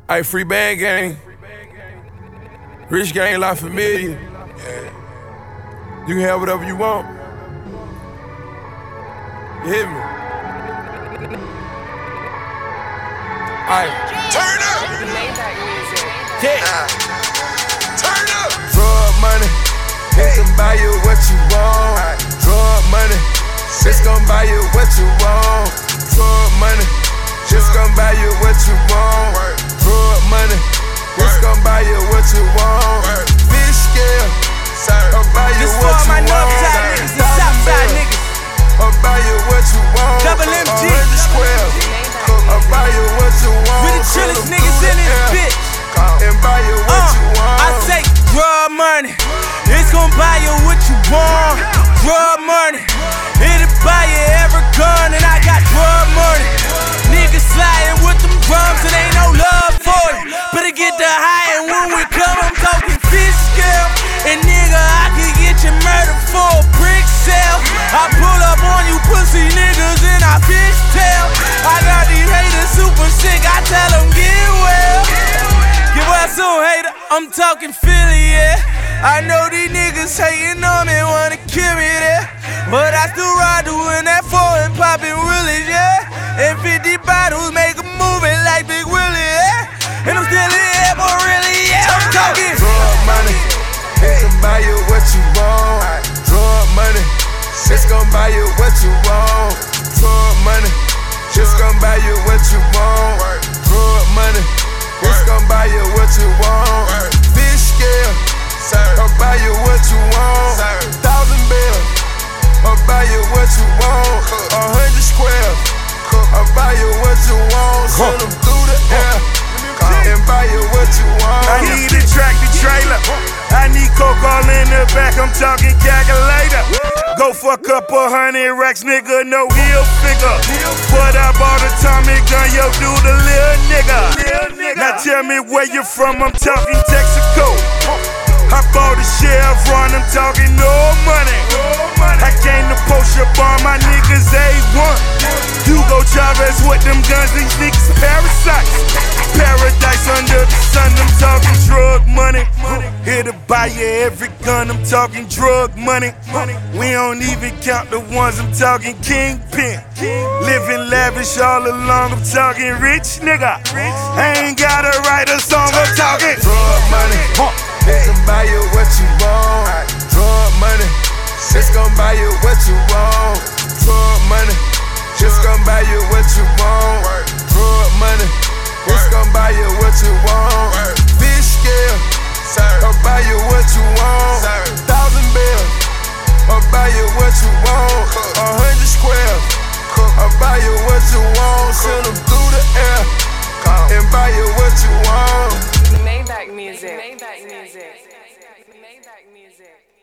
Hey, free band gang. Rich gang, La Familia. You can have whatever you want. You hear me? Aight. Turn up! Yeah. Turn up! Drug money, it can buy you what you want. Drug money, it's gon' buy you what you want. Drug money, it's gon' buy you what you want. Drug money, it's gon' buy you what you want. Fish scale, I'll buy you what you want. Niggas and Southside niggas. I'll buy you what you want. Double MG. 100 squares, I'll buy you what you want. We the chillest niggas in this bitch. And buy you what you want. I say drug money, it's gon' buy you what you want. Drug money, it'll buy you every gun, and I got drug money. Niggas sliding with them drums, and ain't no love for it. Better get the high, and when we come, I'm talking fish scale. And nigga, I can get you murdered for a brick sale. I pull up on you pussy niggas, and I fish tail. I got these haters super sick, I tell them get well. Get well soon, hater, I'm talking Philly, yeah. I know these niggas hating on me, wanna kill me there. But I still ride doing that foreign poppin' Willie, yeah. And 50 bottles make a movie like Big Willie, yeah. And I'm still in here, but really, yeah, I'm talking drug money, it can buy you what you want. Drug money, it's gon' buy you what you want. Drug money, it's gon' buy you what you want. Drug money, it's gon' buy you what you want. Fish scale, I'll buy you what you want. 1,000 bills, I'll buy you what you want. 100 squares, I'll buy you what you want. Send them through the air and buy you what you want. I need a tractor trailer. I need coke all in the back. I'm talking calculator. Go for a couple 100 racks, nigga. No heel figure. But I bought a Tommy gun, yo, do the little nigga. Now tell me where you from. I'm talking Texaco. I bought a Chevron, I'm talking no money. I came to post your bar, my niggas A1. Hugo Chavez with them guns, these niggas parasites. Paradise under the sun, I'm talking drug money. Here to buy you every gun, I'm talking drug money. We don't even count the ones, I'm talking kingpin. Living lavish all along, I'm talking rich nigga. I ain't gotta write a song, I'm talking drug money. It can buy you what you want. Drug money, it's gon' buy you what you want. Drug money, it's gon' buy you what you want. Drug money, it's gon' buy you what you want. Fish scale, I'll buy you what you want. 1,000 bills, I'll buy you what you want. 100 squares, I'll buy you what you want. Send them through the air and buy you what you want. Maybach music. Maybach music. Maybach music.